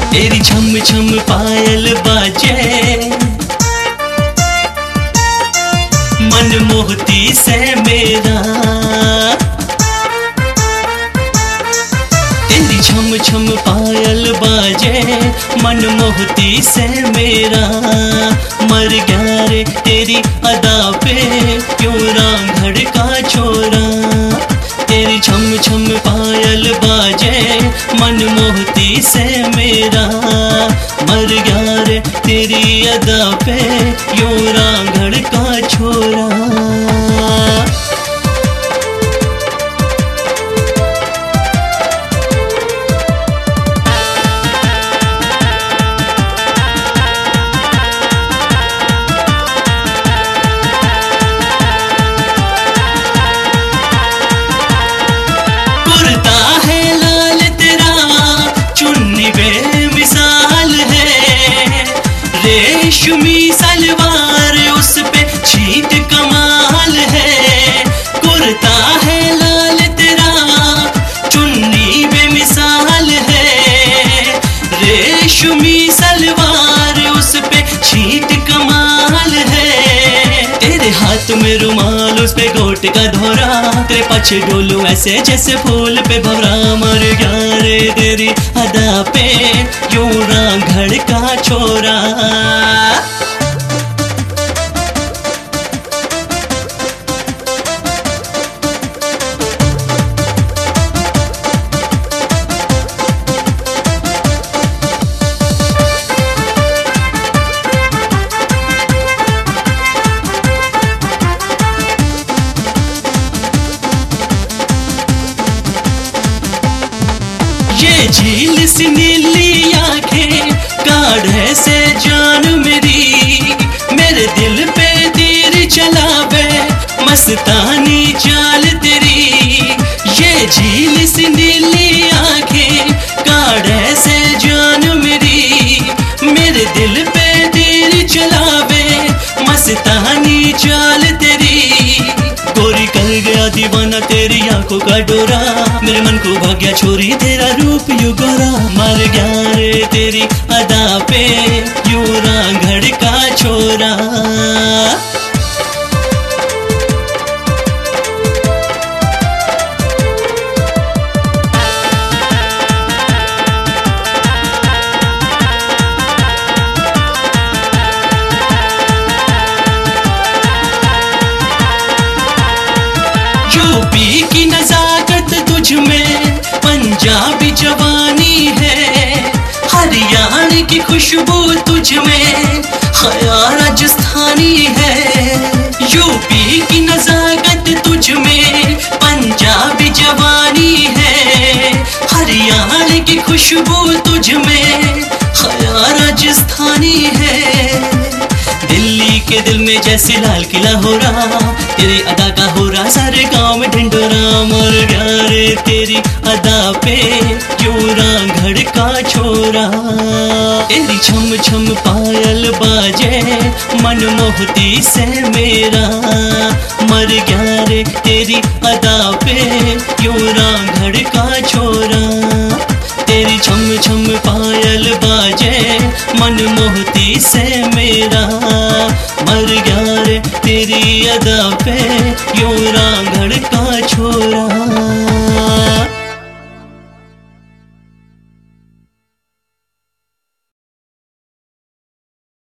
तेरी छम छम पायल बाजे, मन मोहती से मेरा। तेरी छम छम पायल बाजे, मन मोहती से मेरा। मर गया रे तेरी अदा पे, क्यों रांझड़ का छोरा। तेरी छम छम पायल बाजे, मन मोहती से मेरा। मर गया रे तेरी अदा पे, क्यों रांझड़ का छोरा। रेशमी सलवार उस पे छींट कमाल है। कुर्ता है लाल तेरा, चुन्नी बेमिसाल है। रेशमी सलवार उस पे छींट कमाल है। तेरे हाथ में रुमाल उस पे गोट का धोरा, तेरे पीछे डोलू ऐसे जैसे फूल पे भवरा। मर गया रे तेरी अदा पे, क्यों रांझड़ का छोरा। ये झील सी नीली आंखें, काढ़े से जान मेरी। मेरे दिल पे तीर चलावे, मस्तानी चाल तेरी। ये झील सी नीली आंखें, काढ़े से जान मेरी। मेरे दिल पे तीर चलावे, मस्तानी चाल तेरी। गोरी कर गया दीवाना तेरी आंखों का डोरा, मेरे मन को भाग गया छोरी तेरा रूप यू गोरा। मर गया रे तेरी अदा पे, क्यों रांझड़ का छोरा। यूपी की नजाकत तुझ में, पंजाबी जवानी है। हरियाणा की खुशबू तुझ में, हया राजस्थानी है। यूपी की नजाकत तुझ में, पंजाबी जवानी है। हरियाणा की खुशबू तुझ में, हया राजस्थानी है। दिल्ली के दिल में जैसे लाल किला हो रहा, तेरी अदा का हो रहा सारे गांव में ढिंडोरा। मर गया रे तेरी अदा पे, क्यों रांझड़ का छोरा। तेरी छम छम पायल बाजे, मन मोहती से मेरा। मर गया रे तेरी अदा पे, क्यों रांझड़ का छोरा। तेरी छम छम पायल बाजे, मन मोहती से मेरा। मर गया रे तेरी अदा पे, क्यों रांझड़ का छोरा।